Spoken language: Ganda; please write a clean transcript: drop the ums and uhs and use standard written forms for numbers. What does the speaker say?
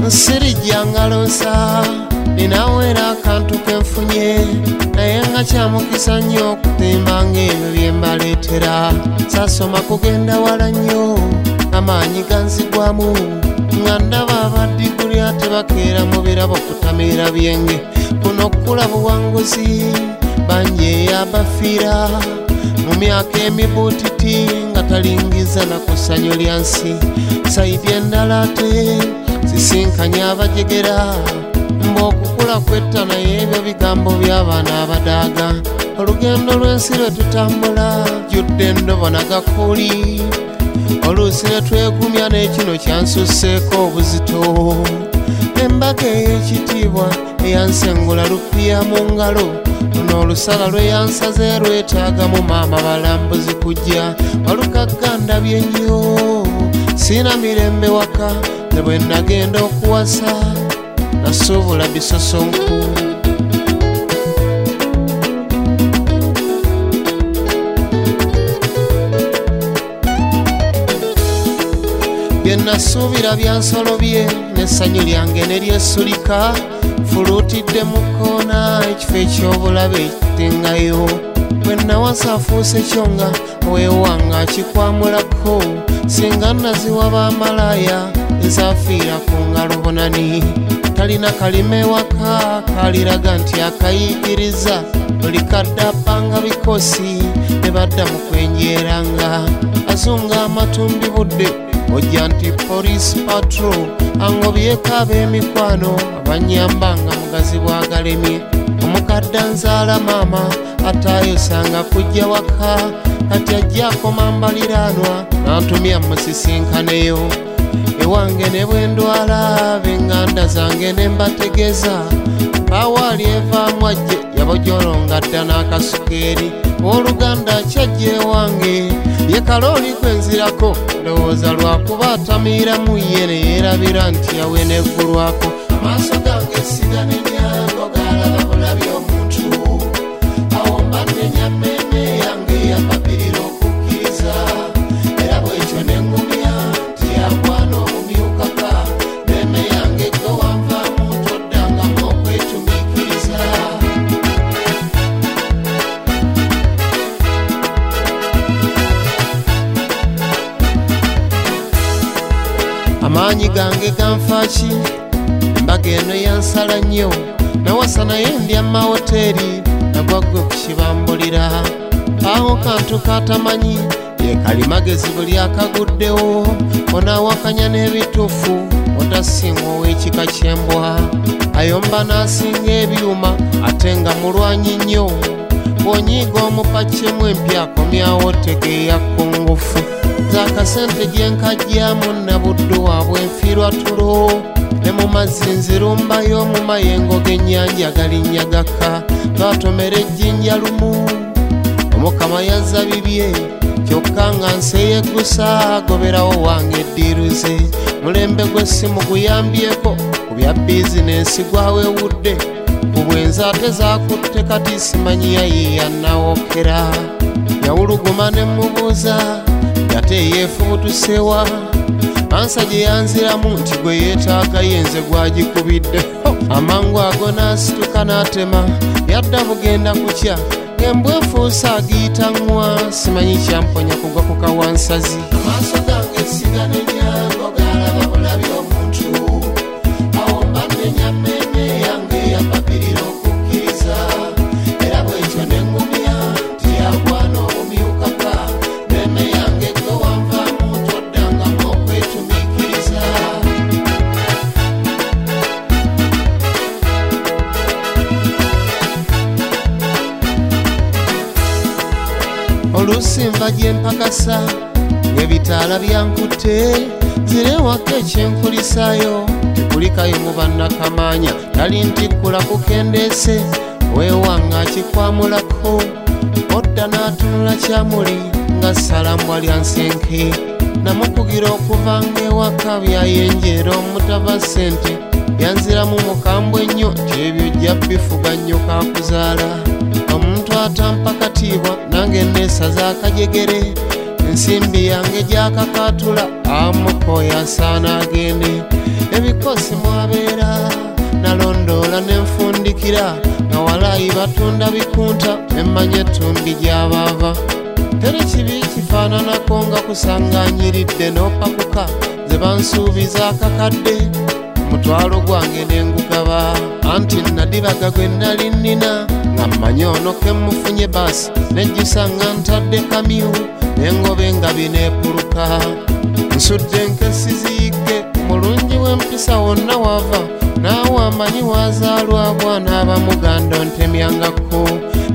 sirijjangalosa ninawera akantu kenfunye naye nga kyamukisa nnyo okutimba ng'ebyo bye mbaleetera saasoma kugenda wala nnyo amaanyi ganzigwamu nga ndaba abadiguli ate bakeera mu birabo kutamira byenge kuno okula buwanguzi bangi abafiira mu myaka emibuutiti nga talingiza na ku ssanyu lya nsi saidi endala ate sisinkanya abajegera mb'okukula kwetta naye ebyo bigambo by'abaana abadaaga olugendo lw'ensi lwe tutambula jjudde endobo nagakuuli oluusi ne twegumya n'ekino kyansusseeko obuzito embaga ey'ekitiibwa eyansengula lupiya mu ngalo luno olusala lwe yansaze lwetaagamu maama balambuzi kujja walukagandabye nnyo siina mirembe waka ne bwe nagenda okuwasa nasuubula bisosonku bye nasuubira byansolobye n'essanyu lyange ne lyesulika fuluutidde mu kkoona ekifo eky'obulabe ekitengayo bwe nawasa afuuse kyonga weewanga akikwamulako singa naziwa bamalaaya ezaafiira ku ngalo bonani talina kalima ewaka kaliraga nti akayigiriza buli kadde apanga bikosi ne badda mu kwenjeeranga azunga amatumbi budde ojja nti police patrol angobyeko ab'emikwano abanyambanga mugazi bwagalemye omukadde anzaala maama ataayosanga kujja waka kati ajjaako mambaliraanwa n'antumya musisinkaneyo ewange ne bwe ndwala b'enganda zange ne mbategeeza bawaali evaamu ajje yabojolonga dda n'akasukeeri oluganda kyajja ewange ye kalooli kwenzirako ndowooza lwakuba atamiiramu ye ne yeerabira nti yawena eggulwako amaaso gange siganenyango galaba bulabi omuntu awo mbanenya mmeeme yange yapapirira okukkiriza era bwekyo nengumya nti yakwana omumyukaka mmeeme yange gwe wanvaamu toddangamu okwetumiikiriza amaanyi gange ganfaaki embaga eno yansala nnyo nawasa naye ndya mawoteeri nagwaggwe kukibambulira awo kantu katamanyi ye kalimagezi buli akaguddewo onaawakanya n'ebituufu otasinga ow'ekika ky'embwa ayomba n'asinga ebyuma ate nga mulwanyi nnyo bw'onyiiga omupakyemu empya akomyawo tegeeya kkungufu zakasente gyenkajjamu nabuddu waabwe nfiirwa tulo ne mu mazzi nzirumbayo mu mayengo g'ennyanja galinyagaka twatomera ejjinja lumu omukama yazza bibye kyokka nga nseeyegusa agoberawo wange eddiiruze mulembe gwe simu guyambyeko ku bya bizinensi gwawewudde ku bwenza ate zaakutte kati simanyi yayiyannawookera yawuluguma ne mubuuza ate yeefubutusewa ansa gye yanziramu nti gwe yeetaaga yenze gwagikubidde amangu ago n'asituka n'atema yadda bugenda kukya ng'embwa efuusa agiyita ŋŋwa simanyi kyamponya kugwa ku kawansazi amaaso gange siganenyango galaba bulabi omuntu awo mbanenya mmeeme yange yapapirira okukkiriza era bwekyo nengumya nti yakwana omumyukaka mmeeme yange gwe wanvaamu toddangamu okwetumiikiriza oluusi nva gye mpakasa ng'ebitaala byankutte zirewako ekyenkulisaayo tekulikayo mu bannakamaanya tali ntikkula kukendeese weewanga akikwamulako odda n'atunula kyamuli nga ssalambwa lya nsenke namukugira okuva ng'ewaka byayenjeera omutava ssente yanziramu mukambwe ennyo nti ebyo jja bifuga nnyo kakuzaala omuntu atampa katiibwa nange neesaza akajegere ensimbi yange gyakakatula amukoya asaana agende kosi mwabeera nalondoola nenfundikira nga walayi batunda bikunta emmanya ettundi gy'abaava teri kibi kifaananako nga kusanganyiridde n'opakuka ze bansuubiza akakadde omutwalo gwange nengugaba anti nadibaga gwe nali nnina nga mmanyi ono ke mufunye baasi nejjusanga ntadde kamyu nengobe nga bineepuluka nsudde nkesiziyigge mulungi w'empisa wonna wava naawe amanyi wazaalwa bwana abamuganda ontemyangako